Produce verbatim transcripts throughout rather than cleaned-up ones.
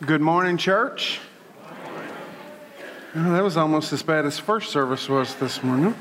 Good morning, church. Oh, that was almost as bad as first service was this morning.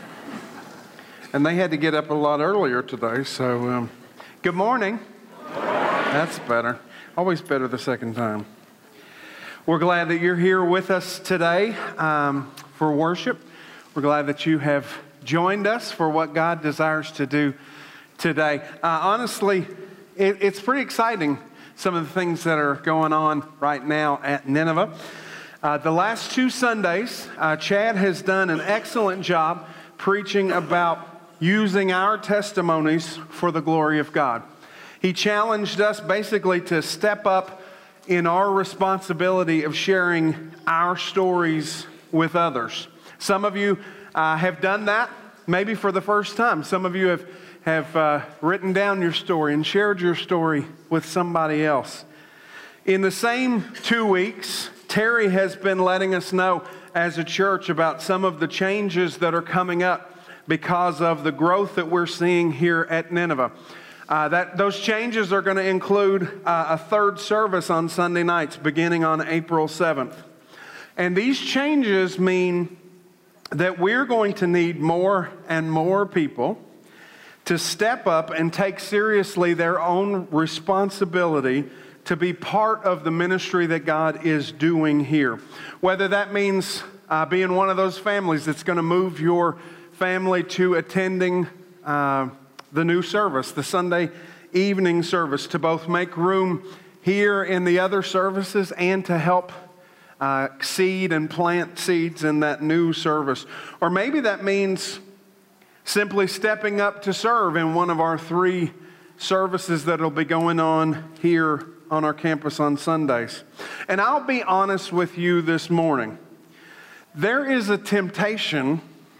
And they had to get up a lot earlier today, so um, good morning. That's better. Always better the second time. We're glad that you're here with us today um, for worship. We're glad that you have joined us for what God desires to do today. Uh, honestly, it, it's pretty exciting, some of the things that are going on right now at Nineveh. Uh, the last two Sundays, uh, Chad has done an excellent job preaching about using our testimonies for the glory of God. He challenged us basically to step up in our responsibility of sharing our stories with others. Some of you uh, have done that, maybe for the first time. Some of you have have uh, written down your story and shared your story with somebody else. In the same two weeks, Terry has been letting us know as a church about some of the changes that are coming up because of the growth that we're seeing here at Nineveh. Uh, that those changes are going to include uh, a third service on Sunday nights beginning on April seventh. And these changes mean that we're going to need more and more people to step up and take seriously their own responsibility to be part of the ministry that God is doing here. Whether that means uh, being one of those families that's going to move your family to attending uh, the new service, the Sunday evening service, to both make room here in the other services and to help uh, seed and plant seeds in that new service. Or maybe that means simply stepping up to serve in one of our three services that will be going on here on our campus on Sundays. And I'll be honest with you this morning. There is a temptation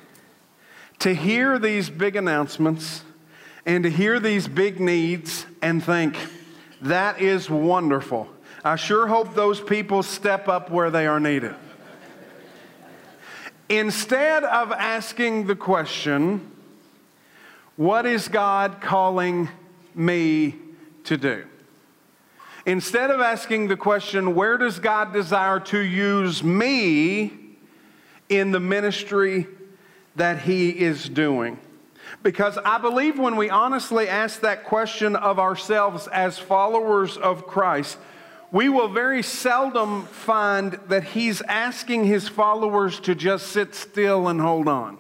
to hear these big announcements and to hear these big needs and think, that is wonderful. I sure hope those people step up where they are needed. Instead of asking the question, what is God calling me to do? Instead of asking the question, where does God desire to use me in the ministry that He is doing? Because I believe when we honestly ask that question of ourselves as followers of Christ, we will very seldom find that He's asking His followers to just sit still and hold on.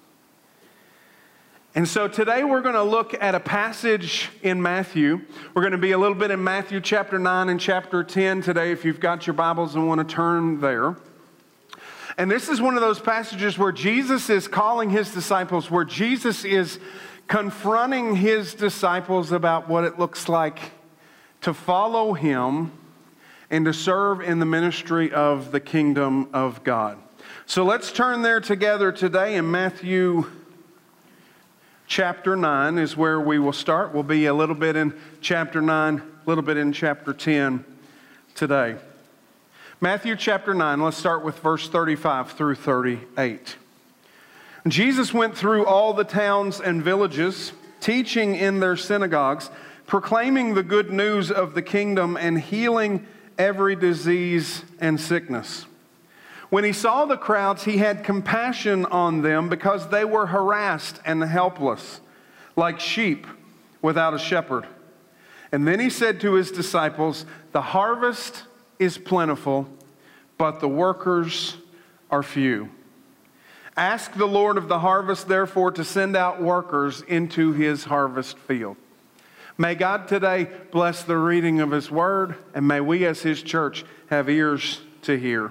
And so today we're going to look at a passage in Matthew. We're going to be a little bit in Matthew chapter nine and chapter ten today if you've got your Bibles and want to turn there. And this is one of those passages where Jesus is calling His disciples, where Jesus is confronting His disciples about what it looks like to follow Him and to serve in the ministry of the kingdom of God. So let's turn there together today in Matthew chapter nine is where we will start. We'll be a little bit in chapter nine, a little bit in chapter ten today. Matthew chapter nine, let's start with verse thirty-five through thirty-eight. Jesus went through all the towns and villages, teaching in their synagogues, proclaiming the good news of the kingdom and healing every disease and sickness. When He saw the crowds, He had compassion on them because they were harassed and helpless, like sheep without a shepherd. And then He said to His disciples, the harvest is plentiful, but the workers are few. Ask the Lord of the harvest, therefore, to send out workers into His harvest field. May God today bless the reading of His word, and may we as His church have ears to hear.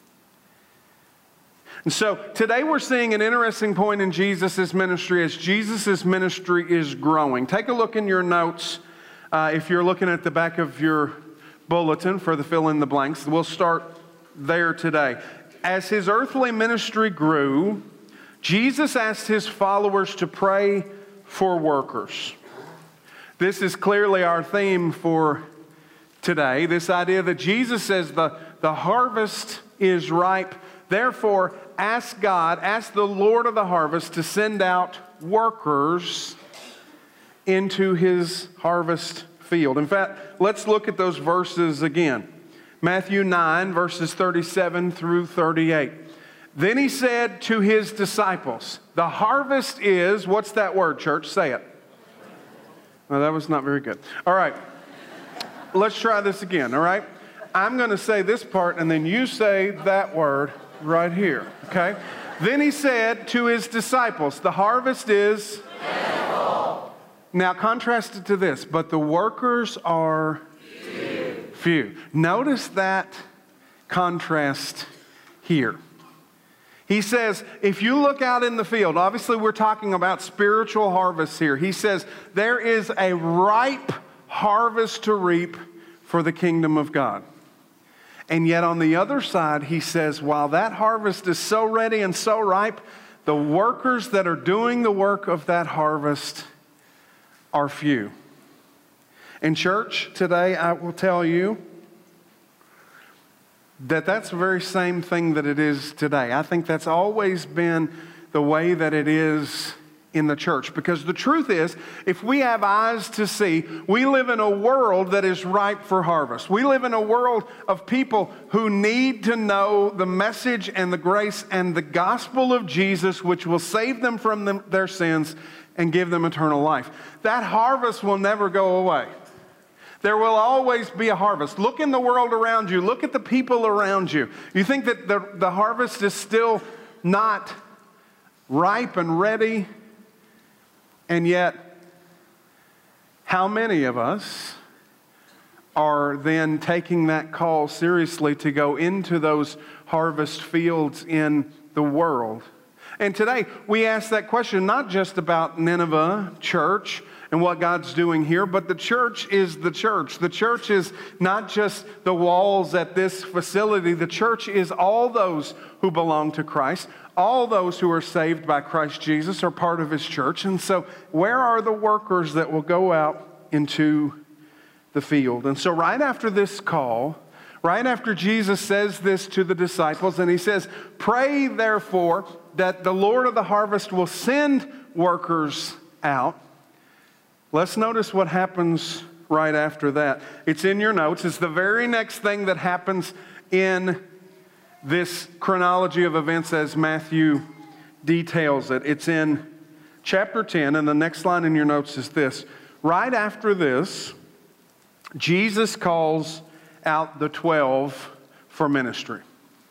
And so today we're seeing an interesting point in Jesus' ministry as Jesus' ministry is growing. Take a look in your notes uh, if you're looking at the back of your bulletin for the fill in the blanks. We'll start there today. As His earthly ministry grew, Jesus asked His followers to pray for workers. This is clearly our theme for today. This idea that Jesus says the, the harvest is ripe. Therefore, ask God, ask the Lord of the harvest to send out workers into His harvest field. In fact, let's look at those verses again. Matthew nine, verses thirty-seven through thirty-eight. Then he said to his disciples, the harvest is, what's that word, church? Say it. Well, that was not very good. All right. Let's try this again, all right? I'm going to say this part, and then you say that word right here, okay? Then he said to his disciples, the harvest is plentiful. Now contrast it to this, but the workers are few. few. Notice that contrast here. He says, if you look out in the field, obviously we're talking about spiritual harvests here. He says, there is a ripe harvest to reap for the kingdom of God. And yet on the other side, he says, while that harvest is so ready and so ripe, the workers that are doing the work of that harvest are few. In church today, I will tell you that that's the very same thing that it is today. I think that's always been the way that it is in the church. Because the truth is, if we have eyes to see, we live in a world that is ripe for harvest. We live in a world of people who need to know the message and the grace and the gospel of Jesus, which will save them from them, their sins and give them eternal life. That harvest will never go away. There will always be a harvest. Look in the world around you. Look at the people around you. You think that the, the harvest is still not ripe and ready? And yet, how many of us are then taking that call seriously to go into those harvest fields in the world? And today, we ask that question not just about Nineveh Church and what God's doing here, but the church is the church. The church is not just the walls at this facility. The church is all those who belong to Christ. All those who are saved by Christ Jesus are part of his church. And so where are the workers that will go out into the field? And so right after this call, right after Jesus says this to the disciples, and he says, pray therefore that the Lord of the harvest will send workers out. Let's notice what happens right after that. It's in your notes. It's the very next thing that happens in this chronology of events as Matthew details it. It's in chapter ten, and the next line in your notes is this. Right after this, Jesus calls out the twelve for ministry.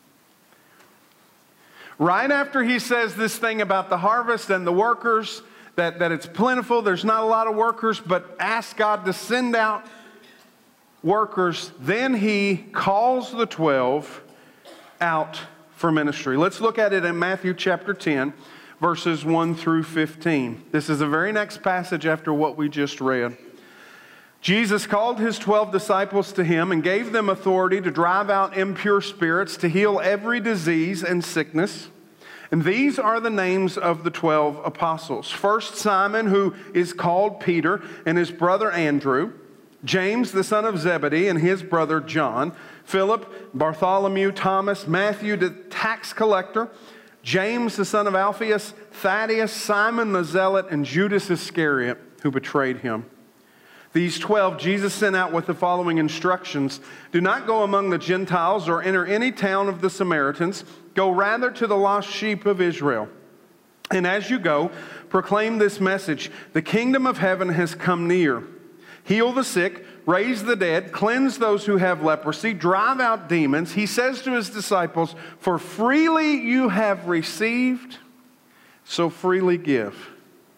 Right after he says this thing about the harvest and the workers, that, that it's plentiful, there's not a lot of workers, but ask God to send out workers, then he calls the twelve out for ministry. Let's look at it in Matthew chapter ten, verses one through fifteen. This is the very next passage after what we just read. Jesus called his twelve disciples to him and gave them authority to drive out impure spirits, to heal every disease and sickness. And these are the names of the twelve apostles. First, Simon, who is called Peter, and his brother Andrew. James, the son of Zebedee, and his brother John. Philip, Bartholomew, Thomas, Matthew, the tax collector. James, the son of Alphaeus, Thaddeus, Simon the Zealot, and Judas Iscariot, who betrayed him. These twelve Jesus sent out with the following instructions. Do not go among the Gentiles or enter any town of the Samaritans. Go rather to the lost sheep of Israel. And as you go, proclaim this message. The kingdom of heaven has come near. Heal the sick, raise the dead, cleanse those who have leprosy, drive out demons. He says to his disciples, for freely you have received, so freely give.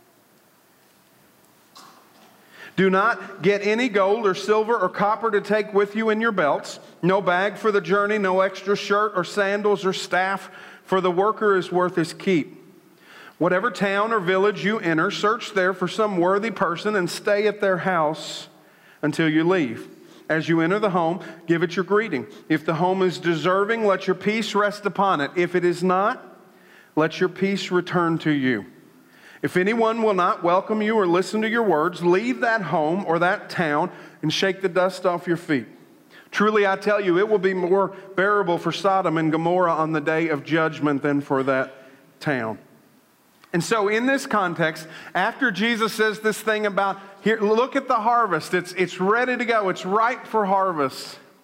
Do not get any gold or silver or copper to take with you in your belts. No bag for the journey, no extra shirt or sandals or staff, for the worker is worth his keep. Whatever town or village you enter, search there for some worthy person and stay at their house until you leave. As you enter the home, give it your greeting. If the home is deserving, let your peace rest upon it. If it is not, let your peace return to you. If anyone will not welcome you or listen to your words, leave that home or that town and shake the dust off your feet. Truly, I tell you, it will be more bearable for Sodom and Gomorrah on the day of judgment than for that town. And so in this context, after Jesus says this thing about, here, look at the harvest. It's, it's ready to go. It's ripe for harvest.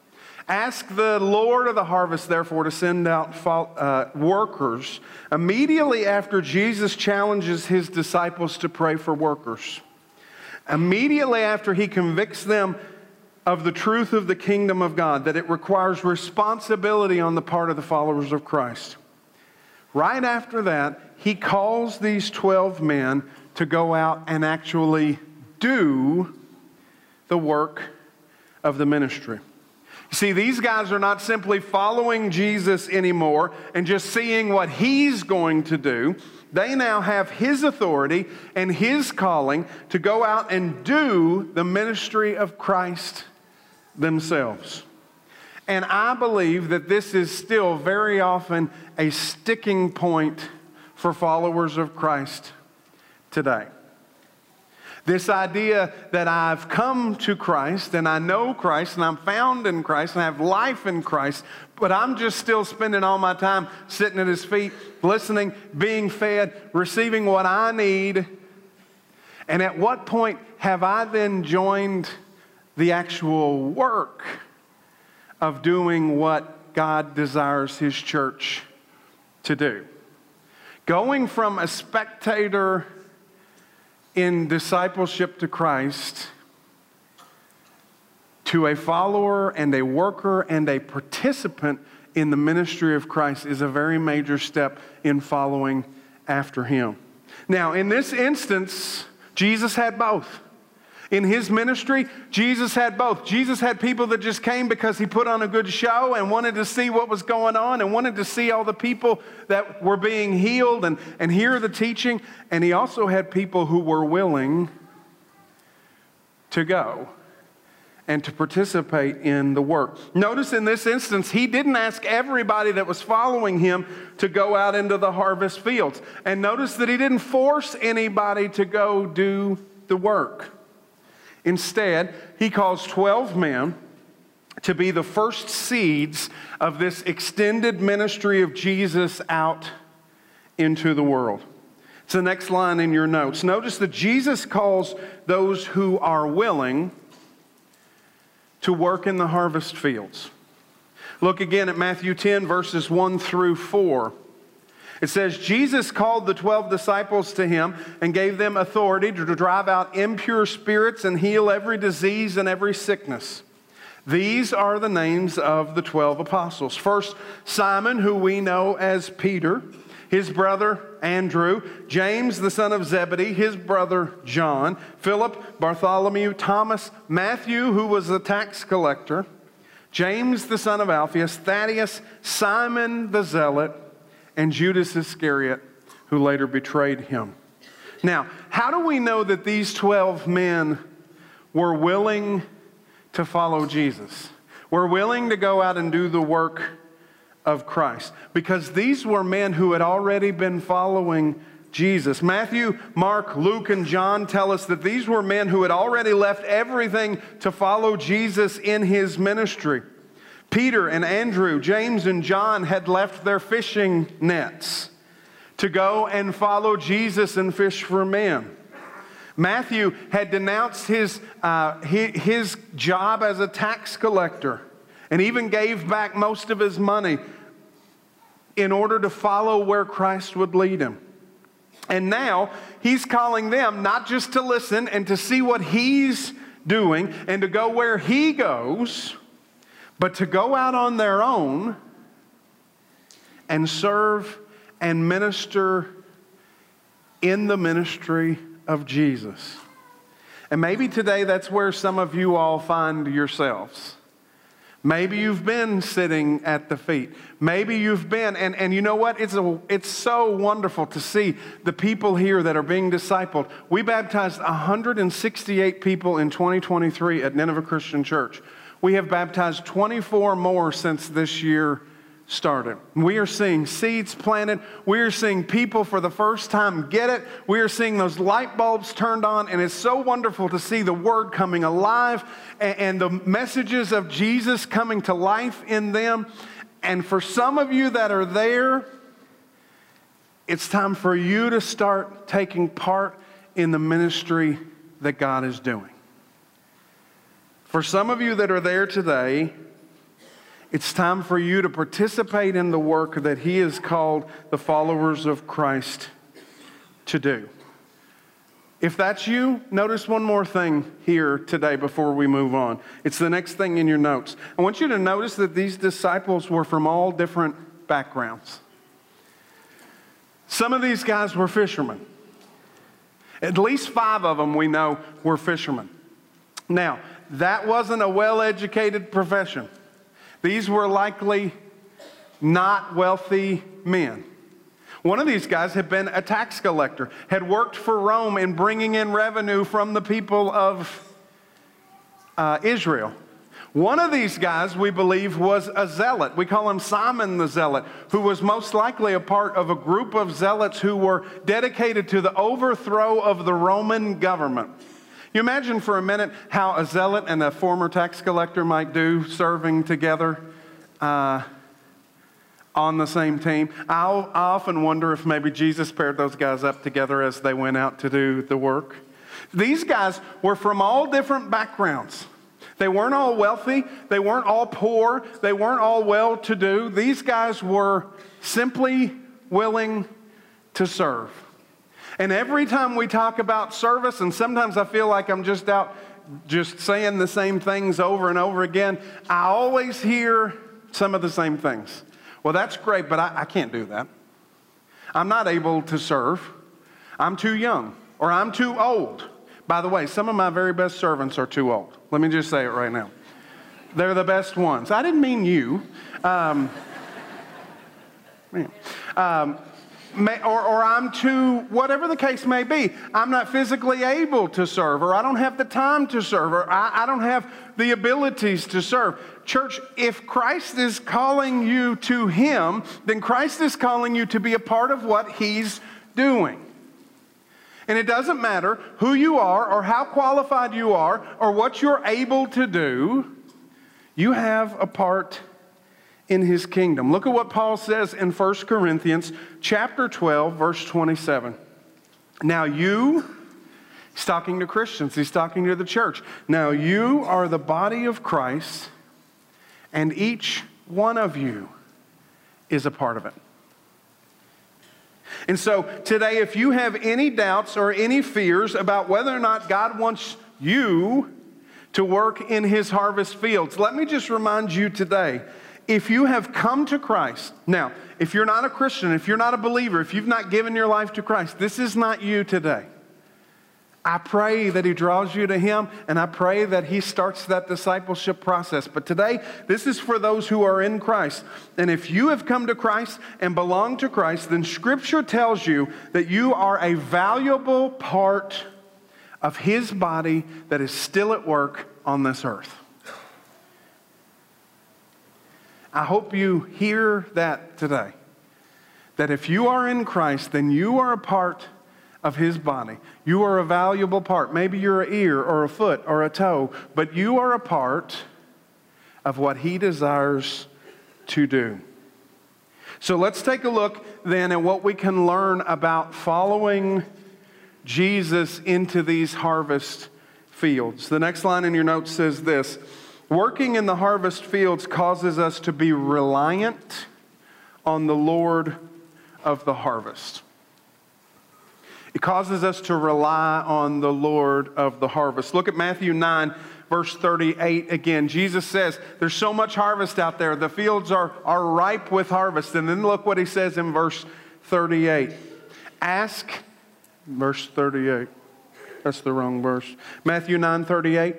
Ask the Lord of the harvest, therefore, to send out uh, workers. Immediately after Jesus challenges his disciples to pray for workers, immediately after he convicts them of the truth of the kingdom of God, that it requires responsibility on the part of the followers of Christ, right after that, he calls these twelve men to go out and actually do the work of the ministry. You see, these guys are not simply following Jesus anymore and just seeing what he's going to do. They now have his authority and his calling to go out and do the ministry of Christ themselves. And I believe that this is still very often a sticking point for followers of Christ today. This idea that I've come to Christ and I know Christ and I'm found in Christ and I have life in Christ, but I'm just still spending all my time sitting at his feet, listening, being fed, receiving what I need. And at what point have I then joined the actual work of doing what God desires his church to do? Going from a spectator in discipleship to Christ to a follower and a worker and a participant in the ministry of Christ is a very major step in following after him. Now, in this instance, Jesus had both. In his ministry, Jesus had both. Jesus had people that just came because he put on a good show and wanted to see what was going on and wanted to see all the people that were being healed and, and hear the teaching. And he also had people who were willing to go and to participate in the work. Notice in this instance, he didn't ask everybody that was following him to go out into the harvest fields. And notice that he didn't force anybody to go do the work. Instead, he calls twelve men to be the first seeds of this extended ministry of Jesus out into the world. It's the next line in your notes. Notice that Jesus calls those who are willing to work in the harvest fields. Look again at Matthew ten, verses one through four. It says, Jesus called the twelve disciples to him and gave them authority to drive out impure spirits and heal every disease and every sickness. These are the names of the twelve apostles. First, Simon, who we know as Peter, his brother Andrew, James, the son of Zebedee, his brother John, Philip, Bartholomew, Thomas, Matthew, who was a tax collector, James, the son of Alphaeus, Thaddeus, Simon the Zealot, and Judas Iscariot, who later betrayed him. Now, how do we know that these twelve men were willing to follow Jesus? Were willing to go out and do the work of Christ? Because these were men who had already been following Jesus. Matthew, Mark, Luke, and John tell us that these were men who had already left everything to follow Jesus in his ministry. Peter and Andrew, James and John had left their fishing nets to go and follow Jesus and fish for men. Matthew had denounced his, uh, his, his job as a tax collector and even gave back most of his money in order to follow where Christ would lead him. And now he's calling them not just to listen and to see what he's doing and to go where he goes, but to go out on their own and serve and minister in the ministry of Jesus. And maybe today that's where some of you all find yourselves. Maybe you've been sitting at the feet. Maybe you've been, and, and you know what? It's, a, it's so wonderful to see the people here that are being discipled. We baptized one hundred sixty-eight people in twenty twenty-three at Nineveh Christian Church. We have baptized twenty-four more since this year started. We are seeing seeds planted. We are seeing people for the first time get it. We are seeing those light bulbs turned on, and it's so wonderful to see the Word coming alive and, and the messages of Jesus coming to life in them. And for some of you that are there, it's time for you to start taking part in the ministry that God is doing. For some of you that are there today, It's time for you to participate in the work that He has called the followers of Christ to do. If that's you, notice one more thing here today before we move on. It's the next thing in your notes. I want you to notice that these disciples were from all different backgrounds. Some of these guys were fishermen. At least five of them we know were fishermen. Now, that wasn't a well-educated profession. These were likely not wealthy men. One of these guys had been a tax collector, had worked for Rome in bringing in revenue from the people of uh, Israel. One of these guys, we believe, was a zealot. We call him Simon the Zealot, who was most likely a part of a group of zealots who were dedicated to the overthrow of the Roman government. You imagine for a minute how a zealot and a former tax collector might do serving together uh, on the same team. I'll, I often wonder if maybe Jesus paired those guys up together as they went out to do the work. These guys were from all different backgrounds. They weren't all wealthy. They weren't all poor. They weren't all well-to-do. These guys were simply willing to serve. And every time we talk about service, and sometimes I feel like I'm just out just saying the same things over and over again, I always hear some of the same things. Well, that's great, but I, I can't do that. I'm not able to serve. I'm too young, or I'm too old. By the way, some of my very best servants are too old. Let me just say it right now. They're the best ones. I didn't mean you. Um, um, may, or, or I'm too, whatever the case may be, I'm not physically able to serve, or I don't have the time to serve, or I, I don't have the abilities to serve. Church, if Christ is calling you to Him, then Christ is calling you to be a part of what He's doing. And it doesn't matter who you are or how qualified you are or what you're able to do, you have a part in His kingdom. Look at what Paul says in First Corinthians chapter twelve, verse twenty-seven. Now you, he's talking to Christians, he's talking to the church. Now you are the body of Christ, and each one of you is a part of it. And so today, if you have any doubts or any fears about whether or not God wants you to work in His harvest fields, let me just remind you today, if you have come to Christ, now, if you're not a Christian, if you're not a believer, if you've not given your life to Christ, this is not you today. I pray that He draws you to Him, and I pray that He starts that discipleship process. But today, this is for those who are in Christ. And if you have come to Christ and belong to Christ, then Scripture tells you that you are a valuable part of His body that is still at work on this earth. I hope you hear that today. That if you are in Christ, then you are a part of His body. You are a valuable part. Maybe you're an ear or a foot or a toe, but you are a part of what He desires to do. So let's take a look then at what we can learn about following Jesus into these harvest fields. The next line in your notes says this: working in the harvest fields causes us to be reliant on the Lord of the harvest. It causes us to rely on the Lord of the harvest. Look at Matthew nine, verse thirty-eight again. Jesus says, there's so much harvest out there. The fields are, are ripe with harvest. And then look what He says in verse thirty-eight. Ask, verse thirty-eight. That's the wrong verse. Matthew nine, thirty-eight.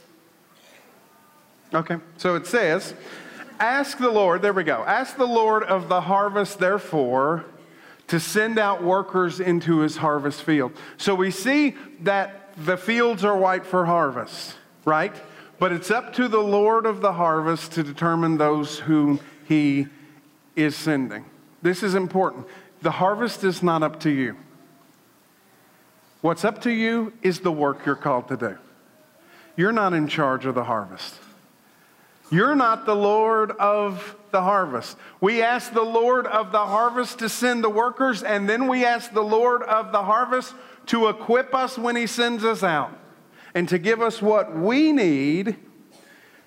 Okay, so it says, ask the Lord, there we go. Ask the Lord of the harvest, therefore, to send out workers into His harvest field. So we see that the fields are white for harvest, right? But it's up to the Lord of the harvest to determine those whom He is sending. This is important. The harvest is not up to you. What's up to you is the work you're called to do. You're not in charge of the harvest. You're not the Lord of the harvest. We ask the Lord of the harvest to send the workers, and then we ask the Lord of the harvest to equip us when He sends us out and to give us what we need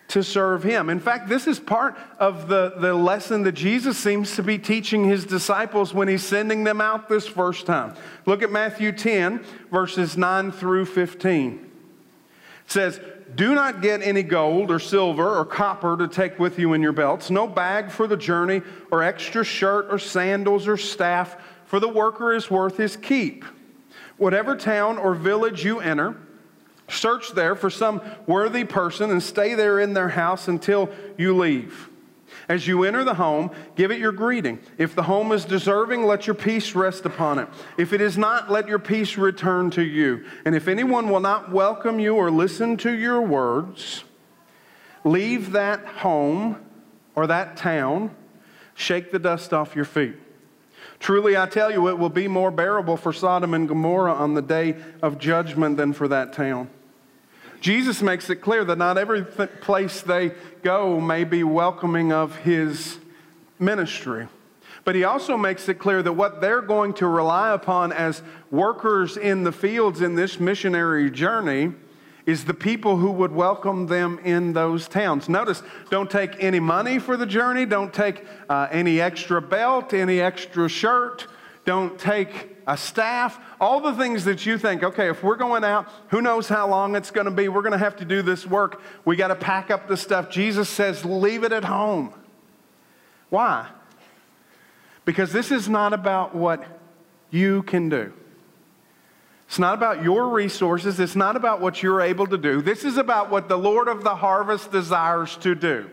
to serve him. In fact, this is part of the, the lesson that Jesus seems to be teaching his disciples when he's sending them out this first time. Look at Matthew ten, verses nine through fifteen. It says, "Do not get any gold or silver or copper to take with you in your belts, no bag for the journey, or extra shirt or sandals or staff, for the worker is worth his keep. Whatever town or village you enter, search there for some worthy person and stay there in their house until you leave. As you enter the home, give it your greeting. If the home is deserving, let your peace rest upon it. If it is not, let your peace return to you. And if anyone will not welcome you or listen to your words, leave that home or that town, shake the dust off your feet. Truly, I tell you, it will be more bearable for Sodom and Gomorrah on the day of judgment than for that town." Jesus makes it clear that not every th- place they go may be welcoming of his ministry. But he also makes it clear that what they're going to rely upon as workers in the fields in this missionary journey is the people who would welcome them in those towns. Notice, don't take any money for the journey. Don't take uh, any extra belt, any extra shirt. Don't take a staff. All the things that you think, okay, if we're going out, who knows how long it's going to be. We're going to have to do this work. We got to pack up the stuff. Jesus says, leave it at home. Why? Because this is not about what you can do. It's not about your resources. It's not about what you're able to do. This is about what the Lord of the harvest desires to do.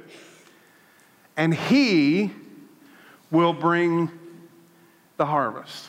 And he will bring the harvest.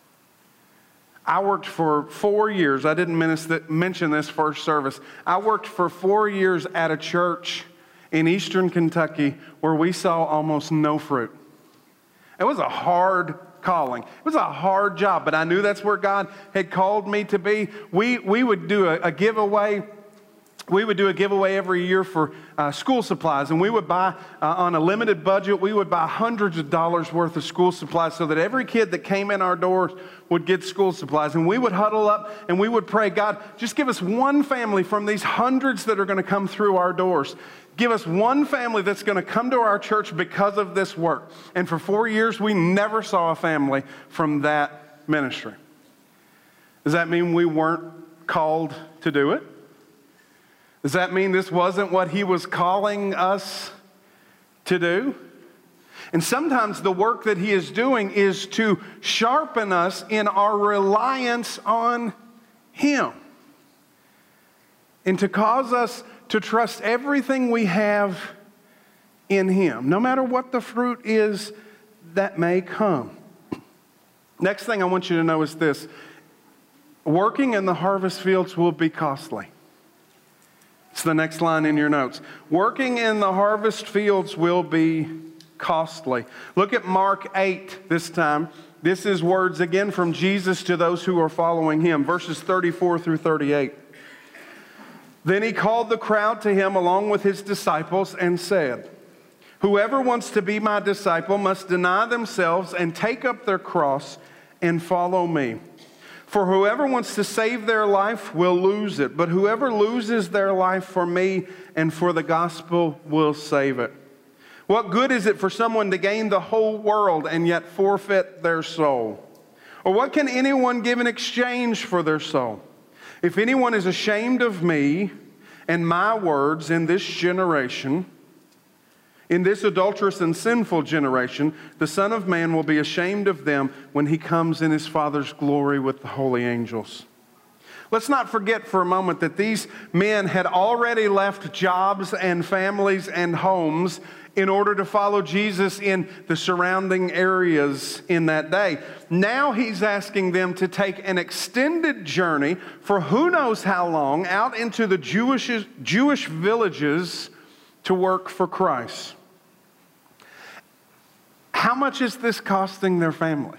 I worked for four years. I didn't mention this first service. I worked for four years at a church in eastern Kentucky where we saw almost no fruit. It was a hard calling. It was a hard job, but I knew that's where God had called me to be. We, we would do a, a giveaway. We would do a giveaway every year for uh, school supplies, and we would buy, uh, on a limited budget, we would buy hundreds of dollars worth of school supplies so that every kid that came in our doors would get school supplies. And we would huddle up and we would pray, God, just give us one family from these hundreds that are going to come through our doors. Give us one family that's going to come to our church because of this work. And for four years, we never saw a family from that ministry. Does that mean we weren't called to do it? Does that mean this wasn't what he was calling us to do? And sometimes the work that he is doing is to sharpen us in our reliance on him and to cause us to trust everything we have in him, no matter what the fruit is that may come. Next thing I want you to know is this: working in the harvest fields will be costly. It's the next line in your notes. Working in the harvest fields will be costly. Look at Mark eight this time. This is words again from Jesus to those who are following him, verses thirty-four through thirty-eight. Then he called the crowd to him along with his disciples and said, "Whoever wants to be my disciple must deny themselves and take up their cross and follow me. For whoever wants to save their life will lose it, but whoever loses their life for me and for the gospel will save it. What good is it for someone to gain the whole world and yet forfeit their soul? Or what can anyone give in exchange for their soul? If anyone is ashamed of me and my words in this generation, in this adulterous and sinful generation, the Son of Man will be ashamed of them when he comes in his Father's glory with the holy angels." Let's not forget for a moment that these men had already left jobs and families and homes in order to follow Jesus in the surrounding areas in that day. Now he's asking them to take an extended journey for who knows how long out into the Jewish, Jewish villages to work for Christ. How much is this costing their families?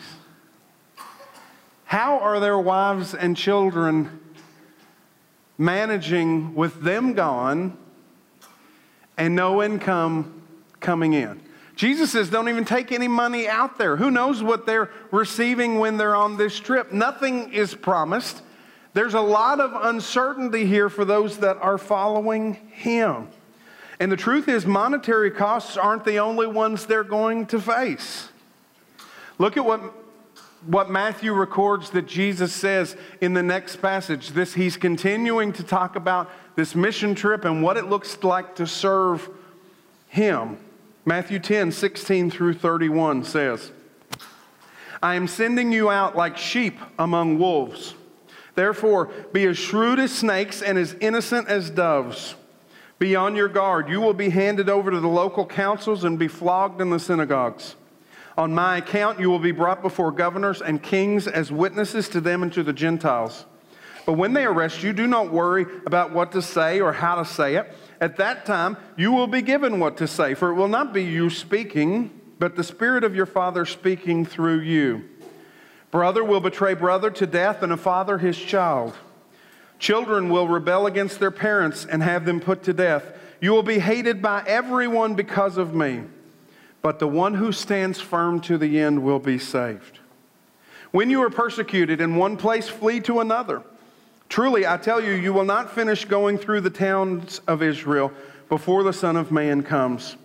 How are their wives and children managing with them gone and no income coming in? Jesus says don't even take any money out there. Who knows what they're receiving when they're on this trip? Nothing is promised. There's a lot of uncertainty here for those that are following him. And the truth is, monetary costs aren't the only ones they're going to face. Look at what, what Matthew records that Jesus says in the next passage. This, he's continuing to talk about this mission trip and what it looks like to serve him. Matthew ten, sixteen through thirty-one says, I am sending you out like sheep among wolves. Therefore, be as shrewd as snakes and as innocent as doves. Be on your guard. You will be handed over to the local councils and be flogged in the synagogues. On my account, you will be brought before governors and kings as witnesses to them and to the Gentiles. But when they arrest you, do not worry about what to say or how to say it. At that time, you will be given what to say, for it will not be you speaking, but the Spirit of your Father speaking through you. Brother will betray brother to death, and a father his child. Children will rebel against their parents and have them put to death. You will be hated by everyone because of me, but the one who stands firm to the end will be saved. When you are persecuted in one place, flee to another. Truly, I tell you, you will not finish going through the towns of Israel before the Son of Man comes.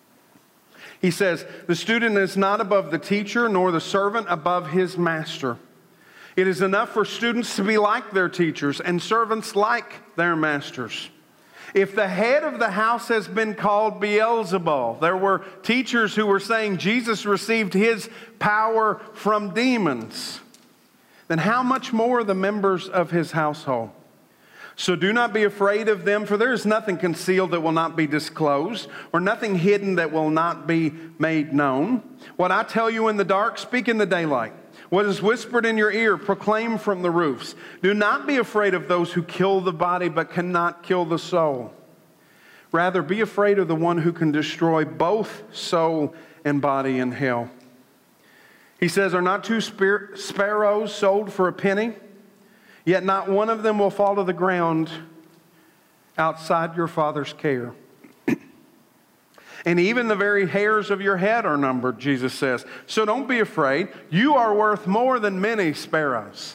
He says, the student is not above the teacher, nor the servant above his master. It is enough for students to be like their teachers and servants like their masters. If the head of the house has been called Beelzebul, there were teachers who were saying Jesus received his power from demons, then how much more the members of his household? So do not be afraid of them, for there is nothing concealed that will not be disclosed, or nothing hidden that will not be made known. What I tell you in the dark, speak in the daylight. What is whispered in your ear, proclaim from the roofs. Do not be afraid of those who kill the body but cannot kill the soul. Rather, be afraid of the one who can destroy both soul and body in hell. He says, are not two sparrows sold for a penny? Yet not one of them will fall to the ground outside your Father's care. And even the very hairs of your head are numbered, Jesus says. So don't be afraid. You are worth more than many sparrows.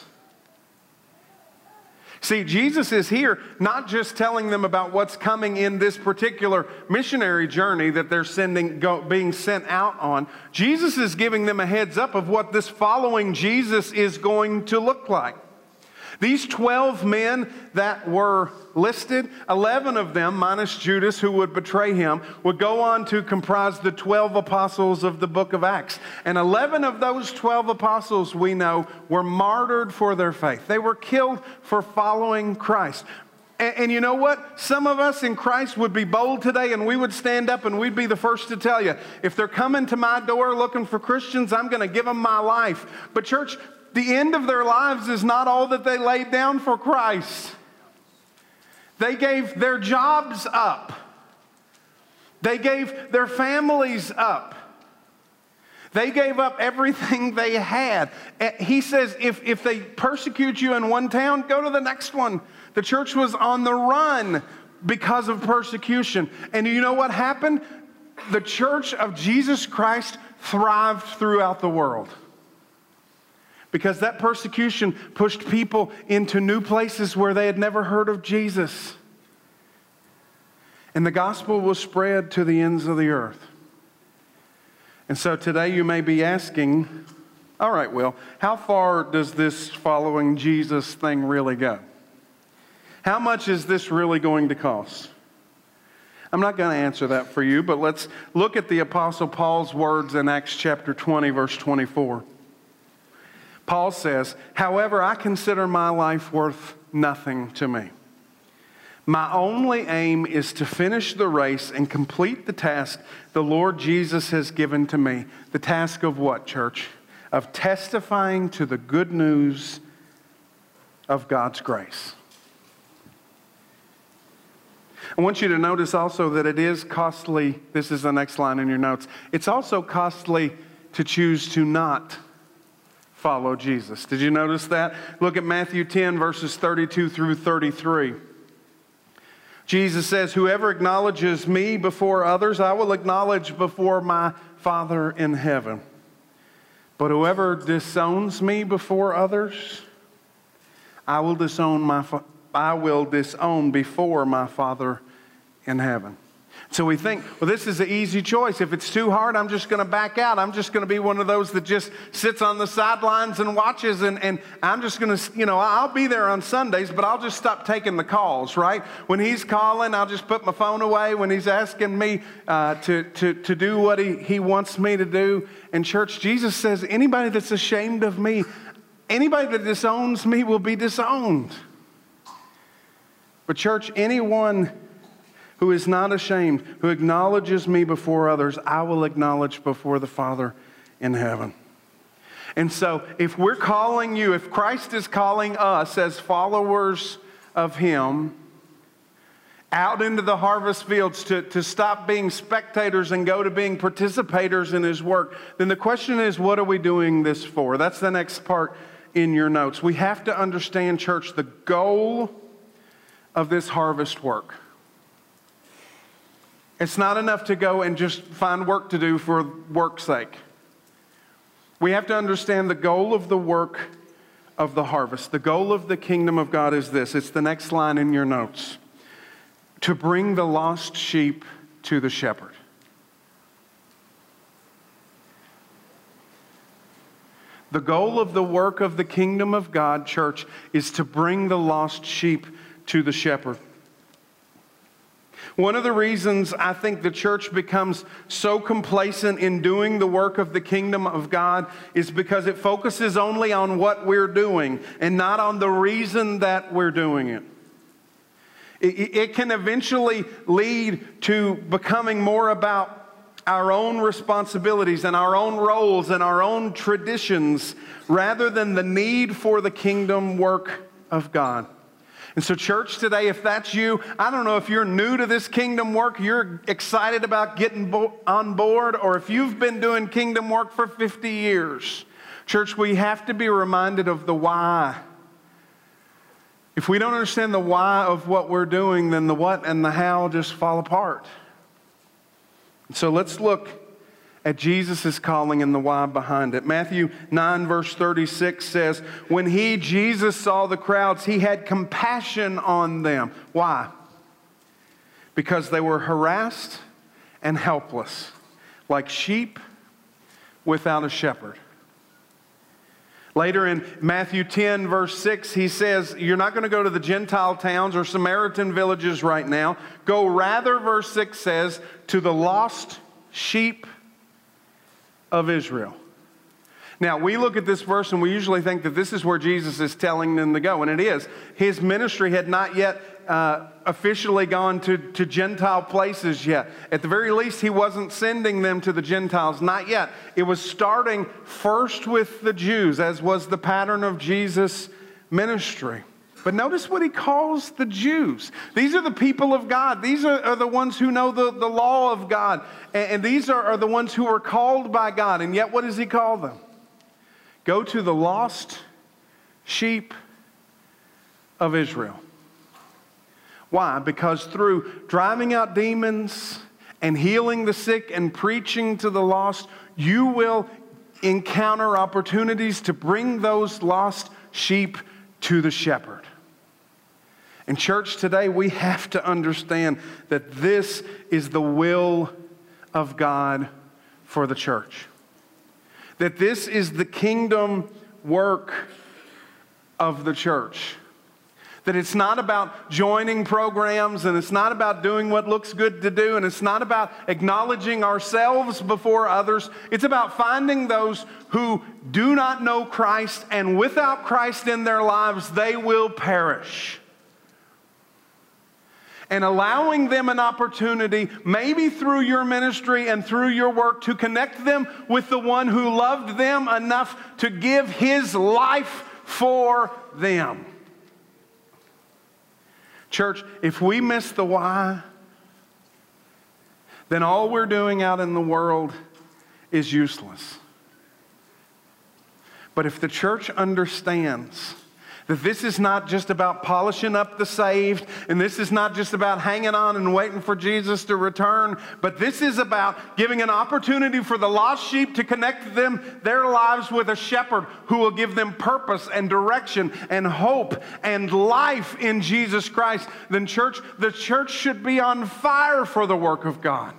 See, Jesus is here not just telling them about what's coming in this particular missionary journey that they're sending, go, being sent out on. Jesus is giving them a heads up of what this following Jesus is going to look like. These twelve men that were listed, eleven of them, minus Judas, who would betray him, would go on to comprise the twelve apostles of the book of Acts. And eleven of those twelve apostles, we know, were martyred for their faith. They were killed for following Christ. And, and you know what? Some of us in Christ would be bold today, and we would stand up and we'd be the first to tell you, if they're coming to my door looking for Christians, I'm going to give them my life. But church, the end of their lives is not all that they laid down for Christ. They gave their jobs up. They gave their families up. They gave up everything they had. He says, if, if they persecute you in one town, go to the next one. The church was on the run because of persecution. And you know what happened? The church of Jesus Christ thrived throughout the world. Because that persecution pushed people into new places where they had never heard of Jesus. And the gospel was spread to the ends of the earth. And so today you may be asking, all right, Will, how far does this following Jesus thing really go? How much is this really going to cost? I'm not going to answer that for you, but let's look at the Apostle Paul's words in Acts chapter twenty, verse twenty-four. Paul says, however, I consider my life worth nothing to me. My only aim is to finish the race and complete the task the Lord Jesus has given to me. The task of what, church? Of testifying to the good news of God's grace. I want you to notice also that it is costly. This is the next line in your notes. It's also costly to choose to not follow Jesus. Did you notice that? Look at Matthew ten, verses thirty-two through thirty-three. Jesus says, whoever acknowledges me before others, I will acknowledge before my Father in heaven. But whoever disowns me before others, I will disown my I will disown before my Father in heaven. So we think, well, this is an easy choice. If it's too hard, I'm just going to back out. I'm just going to be one of those that just sits on the sidelines and watches, and, and I'm just going to, you know, I'll be there on Sundays, but I'll just stop taking the calls, right? When he's calling, I'll just put my phone away. When he's asking me uh, to, to, to do what he, he wants me to do. And church, Jesus says, anybody that's ashamed of me, anybody that disowns me will be disowned. But church, anyone who is not ashamed, who acknowledges me before others, I will acknowledge before the Father in heaven. And so if we're calling you, if Christ is calling us as followers of Him out into the harvest fields to, to stop being spectators and go to being participators in His work, then the question is, what are we doing this for? That's the next part in your notes. We have to understand, church, the goal of this harvest work. It's not enough to go and just find work to do for work's sake. We have to understand the goal of the work of the harvest. The goal of the kingdom of God is this. It's the next line in your notes. To bring the lost sheep to the shepherd. The goal of the work of the kingdom of God, church, is to bring the lost sheep to the shepherd. One of the reasons I think the church becomes so complacent in doing the work of the kingdom of God is because it focuses only on what we're doing and not on the reason that we're doing it. It, it can eventually lead to becoming more about our own responsibilities and our own roles and our own traditions rather than the need for the kingdom work of God. And so church today, if that's you, I don't know if you're new to this kingdom work, you're excited about getting bo- on board, or if you've been doing kingdom work for fifty years. Church, we have to be reminded of the why. If we don't understand the why of what we're doing, then the what and the how just fall apart. So let's look at Jesus' calling and the why behind it. Matthew nine verse thirty-six says, when he, Jesus, saw the crowds, he had compassion on them. Why? Because they were harassed and helpless, like sheep without a shepherd. Later in Matthew ten verse six, he says, you're not going to go to the Gentile towns or Samaritan villages right now. Go rather, verse six says, to the lost sheep of Israel. Now, we look at this verse and we usually think that this is where Jesus is telling them to go, and it is. His ministry had not yet uh, officially gone to, to Gentile places yet. At the very least, he wasn't sending them to the Gentiles, not yet. It was starting first with the Jews, as was the pattern of Jesus' ministry. But notice what he calls the Jews. These are the people of God. These are, are the ones who know the, the law of God. And, and these are, are the ones who are called by God. And yet, what does he call them? Go to the lost sheep of Israel. Why? Because through driving out demons and healing the sick and preaching to the lost, you will encounter opportunities to bring those lost sheep to the shepherd. And church, today we have to understand that this is the will of God for the church. That this is the kingdom work of the church. That it's not about joining programs, and it's not about doing what looks good to do, and it's not about acknowledging ourselves before others. It's about finding those who do not know Christ, and without Christ in their lives, they will perish. And allowing them an opportunity, maybe through your ministry and through your work, to connect them with the one who loved them enough to give his life for them. Church, if we miss the why, then all we're doing out in the world is useless. But if the church understands That this is not just about polishing up the saved, and this is not just about hanging on and waiting for Jesus to return, but this is about giving an opportunity for the lost sheep to connect them, their lives with a shepherd who will give them purpose and direction and hope and life in Jesus Christ. Then church, the church should be on fire for the work of God.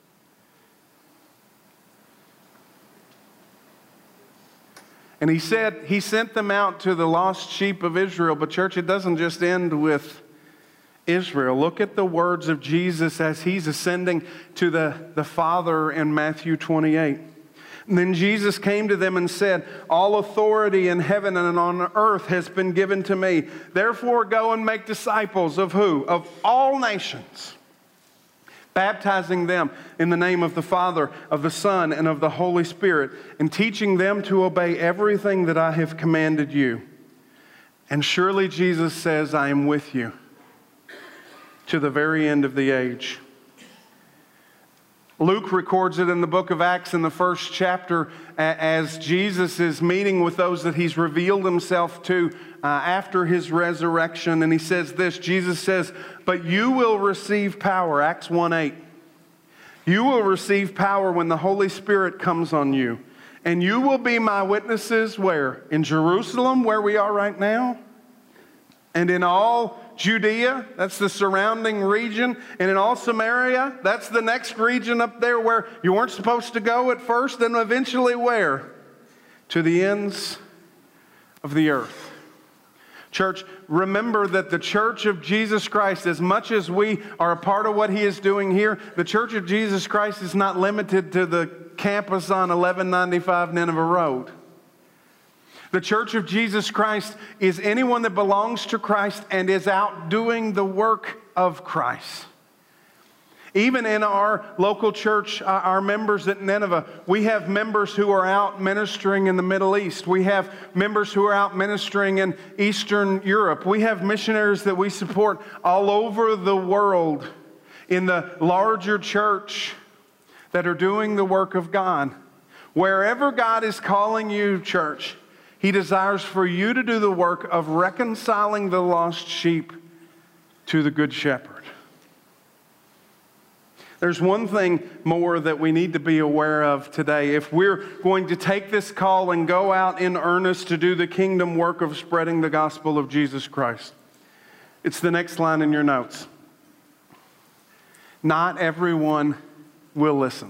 And he said he sent them out to the lost sheep of Israel. But church, it doesn't just end with Israel. Look at the words of Jesus as he's ascending to the, the Father in Matthew twenty-eight. And then Jesus came to them and said, all authority in heaven and on earth has been given to me. Therefore go and make disciples of who? Of all nations, baptizing them in the name of the Father, of the Son, and of the Holy Spirit, and teaching them to obey everything that I have commanded you. And surely Jesus says, I am with you to the very end of the age. Luke records it in the book of Acts in the first chapter as Jesus is meeting with those that he's revealed himself to uh, after his resurrection. And he says this, Jesus says, but you will receive power, Acts one eight. You will receive power when the Holy Spirit comes on you. And you will be my witnesses where? In Jerusalem, where we are right now. And in all Judea, that's the surrounding region. And in all Samaria, that's the next region up there where you weren't supposed to go at first. And eventually where? To the ends of the earth. Church, remember that the Church of Jesus Christ, as much as we are a part of what he is doing here, the Church of Jesus Christ is not limited to the campus on eleven ninety-five Nineveh Road. The Church of Jesus Christ is anyone that belongs to Christ and is out doing the work of Christ. Even in our local church, our members at Nineveh, we have members who are out ministering in the Middle East. We have members who are out ministering in Eastern Europe. We have missionaries that we support all over the world in the larger church that are doing the work of God. Wherever God is calling you, church, he desires for you to do the work of reconciling the lost sheep to the Good Shepherd. There's one thing more that we need to be aware of today. If we're going to take this call and go out in earnest to do the kingdom work of spreading the gospel of Jesus Christ, it's the next line in your notes. Not everyone will listen.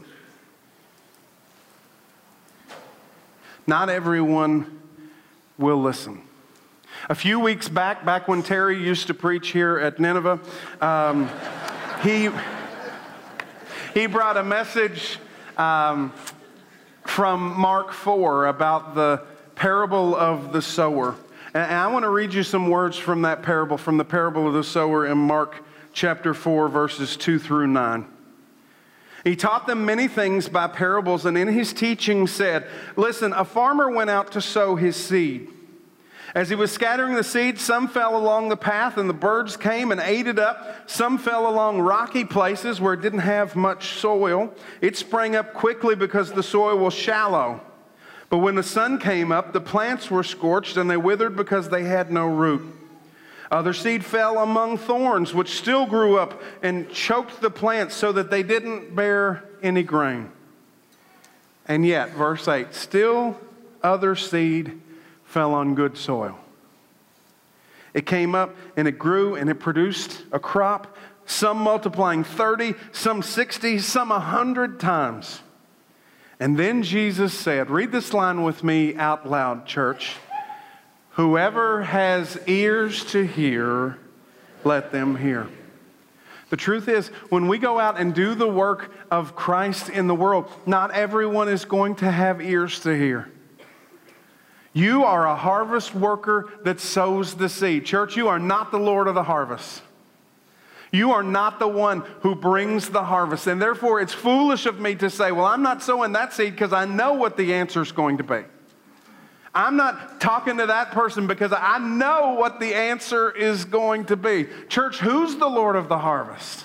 Not everyone will listen. A few weeks back, back when Terry used to preach here at Nineveh, um, he... He brought a message um, from Mark four about the parable of the sower. And I want to read you some words from that parable, from the parable of the sower in Mark chapter four, verses two through nine. He taught them many things by parables, and in his teaching said, listen, a farmer went out to sow his seed. As he was scattering the seed, some fell along the path, and the birds came and ate it up. Some fell along rocky places where it didn't have much soil. It sprang up quickly because the soil was shallow. But when the sun came up, the plants were scorched, and they withered because they had no root. Other seed fell among thorns, which still grew up and choked the plants so that they didn't bear any grain. And yet, verse eight, still other seed fell on good soil. It came up and it grew and it produced a crop, some multiplying thirty, some sixty, some a hundred times. And then Jesus said, read this line with me out loud, church. Whoever has ears to hear, let them hear. The truth is, when we go out and do the work of Christ in the world, not everyone is going to have ears to hear. You are a harvest worker that sows the seed. Church, you are not the Lord of the harvest. You are not the one who brings the harvest. And therefore, it's foolish of me to say, well, I'm not sowing that seed because I know what the answer is going to be. I'm not talking to that person because I know what the answer is going to be. Church, who's the Lord of the harvest?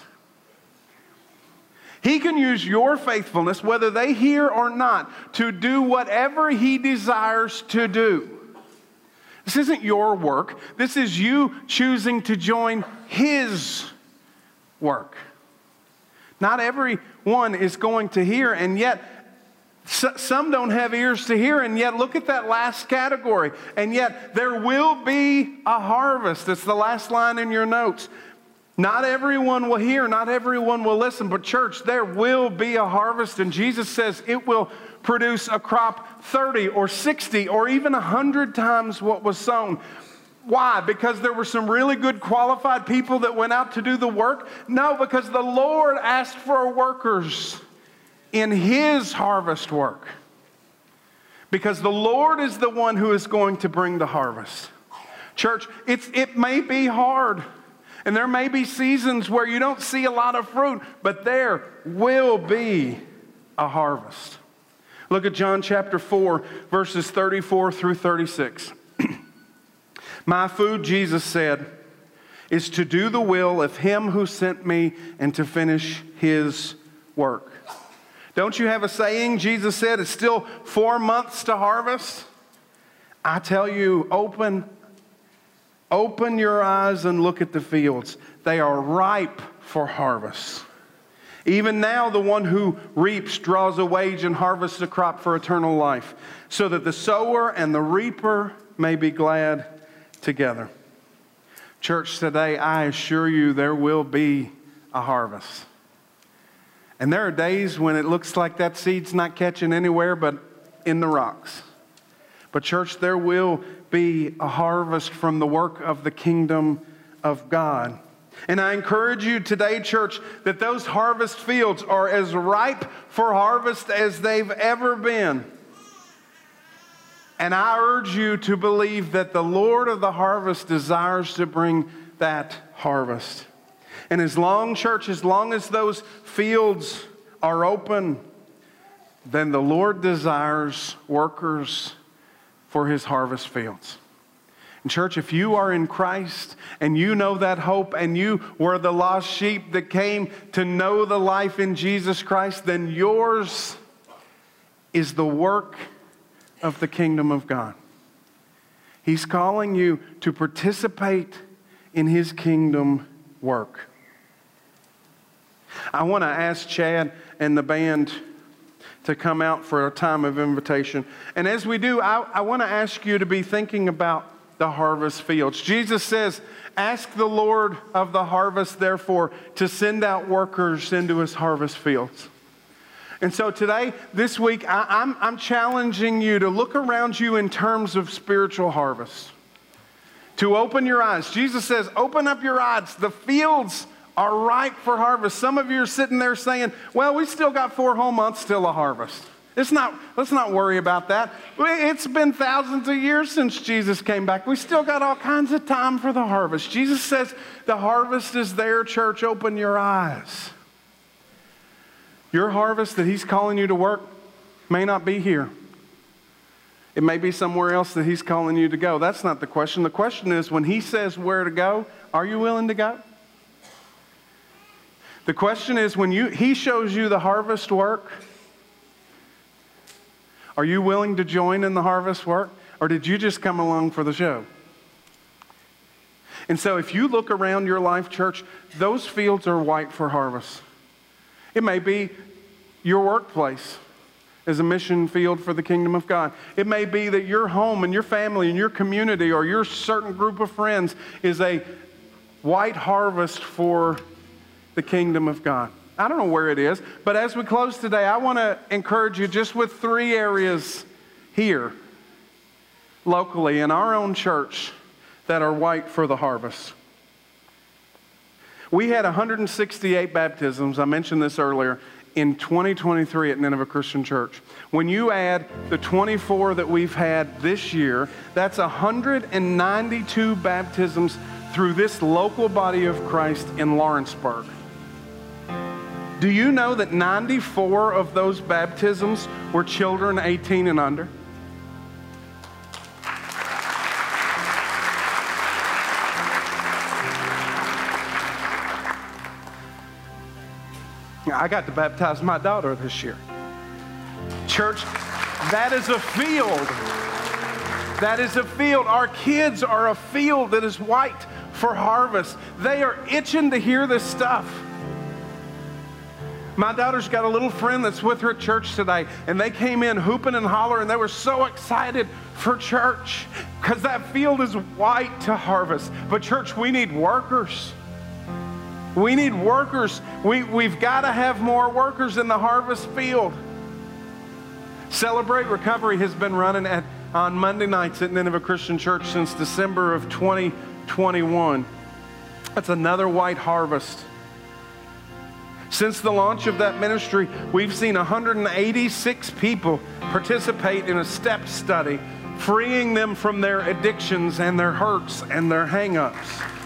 He can use your faithfulness, whether they hear or not, to do whatever he desires to do. This isn't your work. This is you choosing to join His work. Not everyone is going to hear, and yet some don't have ears to hear, and yet look at that last category. And yet there will be a harvest. It's the last line in your notes. Not everyone will hear, not everyone will listen, but church, there will be a harvest, and Jesus says it will produce a crop thirty or sixty or even one hundred times what was sown. Why? Because there were some really good qualified people that went out to do the work? No, because the Lord asked for workers in His harvest work. Because the Lord is the one who is going to bring the harvest. Church, it's, it may be hard. And there may be seasons where you don't see a lot of fruit, but there will be a harvest. Look at John chapter four, verses thirty-four through thirty-six. My food, Jesus said, is to do the will of Him who sent me and to finish His work. Don't you have a saying? Jesus said it's still four months to harvest. I tell you, open Open your eyes and look at the fields. They are ripe for harvest. Even now, the one who reaps draws a wage and harvests a crop for eternal life, so that the sower and the reaper may be glad together. Church, today, I assure you there will be a harvest. And there are days when it looks like that seed's not catching anywhere but in the rocks. But church, there will be a harvest from the work of the kingdom of God. And I encourage you today, church, that those harvest fields are as ripe for harvest as they've ever been. And I urge you to believe that the Lord of the harvest desires to bring that harvest. And as long, church, as long as those fields are open, then the Lord desires workers for His harvest fields. And church, if you are in Christ and you know that hope and you were the lost sheep that came to know the life in Jesus Christ, then yours is the work of the kingdom of God. He's calling you to participate in His kingdom work. I want to ask Chad and the band to come out for a time of invitation. And as we do, I, I want to ask you to be thinking about the harvest fields. Jesus says, ask the Lord of the harvest, therefore, to send out workers into His harvest fields. And so today, this week, I, I'm, I'm challenging you to look around you in terms of spiritual harvest. To open your eyes. Jesus says, open up your eyes. The fields are ripe for harvest. Some of you are sitting there saying, well, we still got four whole months till a harvest. It's not, let's not worry about that. It's been thousands of years since Jesus came back. We still got all kinds of time for the harvest. Jesus says, the harvest is there, church. Open your eyes. Your harvest that He's calling you to work may not be here. It may be somewhere else that He's calling you to go. That's not the question. The question is, when He says where to go, are you willing to go? The question is, when you, He shows you the harvest work, are you willing to join in the harvest work? Or did you just come along for the show? And so if you look around your life, church, those fields are white for harvest. It may be your workplace as a mission field for the kingdom of God. It may be that your home and your family and your community or your certain group of friends is a white harvest for the kingdom of God. I don't know where it is, but as we close today, I want to encourage you just with three areas here, locally, in our own church, that are white for the harvest. We had one hundred sixty-eight baptisms, I mentioned this earlier, in twenty twenty-three at Nineveh Christian Church. When you add the twenty-four that we've had this year, that's one hundred ninety-two baptisms through this local body of Christ in Lawrenceburg. Do you know that ninety-four of those baptisms were children eighteen and under? I got to baptize my daughter this year. Church, that is a field. That is a field. Our kids are a field that is white for harvest. They are itching to hear this stuff. My daughter's got a little friend that's with her at church today, and they came in hooping and hollering. They were so excited for church because that field is white to harvest. But church, we need workers. We need workers. We, we've got to have more workers in the harvest field. Celebrate Recovery has been running at, on Monday nights at Nineveh Christian Church since December of twenty twenty-one. That's another white harvest. Since the launch of that ministry, we've seen one hundred eighty-six people participate in a step study, freeing them from their addictions and their hurts and their hang-ups.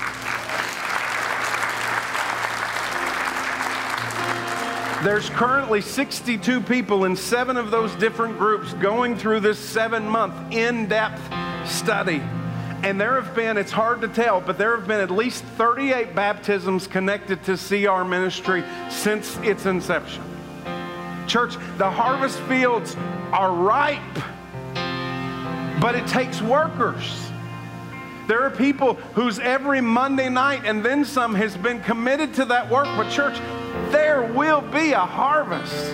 There's currently sixty-two people in seven of those different groups going through this seven-month in-depth study. And there have been, it's hard to tell, but there have been at least thirty-eight baptisms connected to C R Ministry since its inception. Church, the harvest fields are ripe, but it takes workers. There are people whose every Monday night and then some has been committed to that work. But church, there will be a harvest.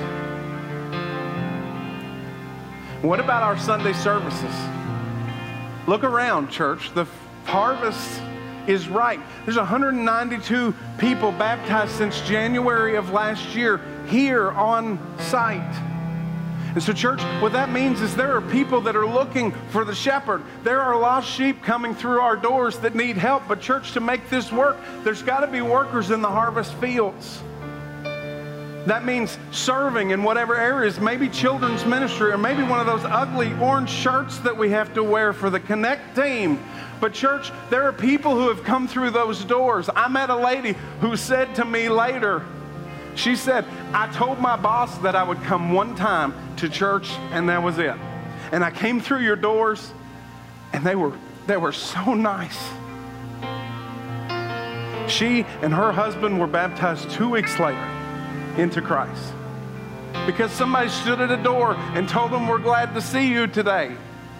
What about our Sunday services? Look around, church. The harvest is ripe. There's one hundred ninety-two people baptized since January of last year here on site. And so, church, what that means is there are people that are looking for the shepherd. There are lost sheep coming through our doors that need help. But, church, to make this work, there's got to be workers in the harvest fields. That means serving in whatever areas, maybe children's ministry, or maybe one of those ugly orange shirts that we have to wear for the Connect team. But church, there are people who have come through those doors. I met a lady who said to me later, she said, I told my boss that I would come one time to church and that was it. And I came through your doors and they were, they were so nice. She and her husband were baptized two weeks later into Christ because somebody stood at a door and told them, we're glad to see you today.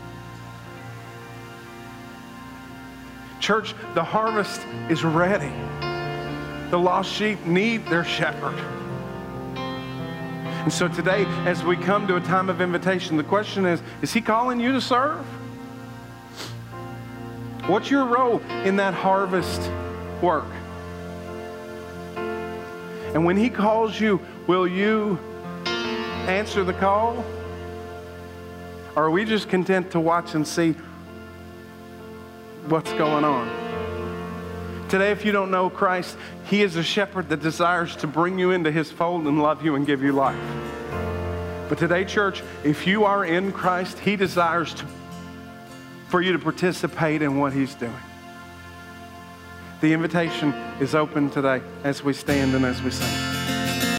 Church, the harvest is ready. The lost sheep need their shepherd. And so today, as we come to a time of invitation, the question is, is he calling you to serve? What's your role in that harvest work? And when he calls you, will you answer the call? Or are we just content to watch and see what's going on? Today, if you don't know Christ, he is a shepherd that desires to bring you into his fold and love you and give you life. But today, church, if you are in Christ, he desires to, for you to participate in what he's doing. The invitation is open today as we stand and as we sing.